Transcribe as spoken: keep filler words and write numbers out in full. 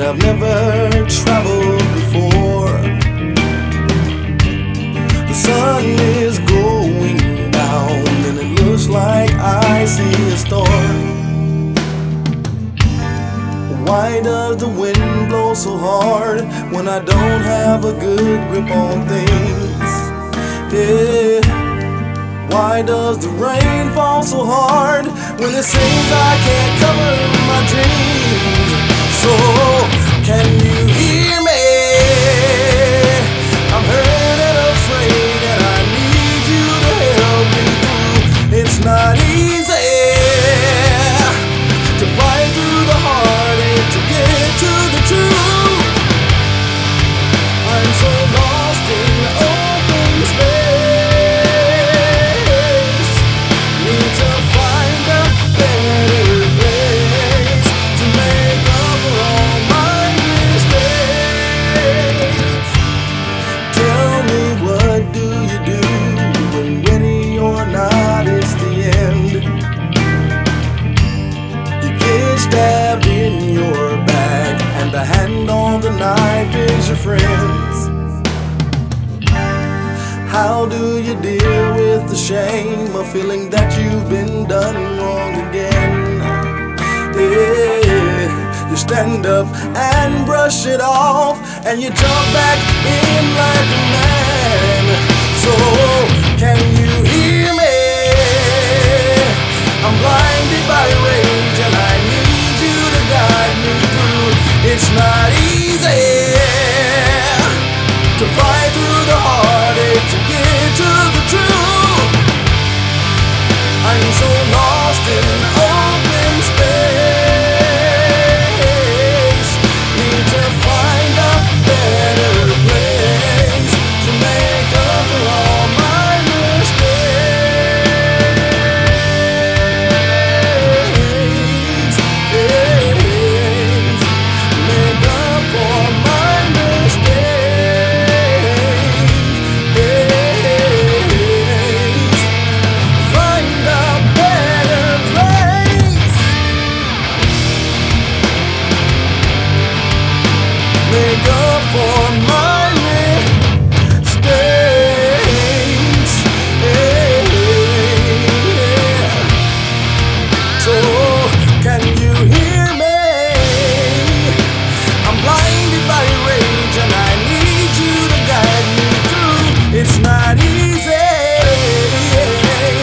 I've never traveled before. The sun is going down and it looks like I see a storm. Why does the wind blow so hard when I don't have a good grip on things? Yeah. Why does the rain fall so hard when it seems I can't cover my dreams? So, can you hear me? I'm hurt and afraid and I need you to help me through. It's not easy to fight through the heartache to get to the truth. I'm so lost in open space. Need to find a better place to make up for all my mistakes. Tell me, what do you do when ready or not it's the end? You get stabbed in your back and the hand on the knife is your friend's. How do you deal with the shame of feeling that you've been done wrong again? Yeah, you stand up and brush it off and you jump back in like a man. So, can you hear me? I'm blinded by rage and I need you to guide me through. It's not easy to fight through the heartache to get to the truth. I'm so lost in open space. Need to find a better place to make up for all my mistakes. Make up for my mistakes. Find a better place. Make up for my mistakes. So, can you hear me? I'm blinded by rage and I need you to guide me through. It's not easy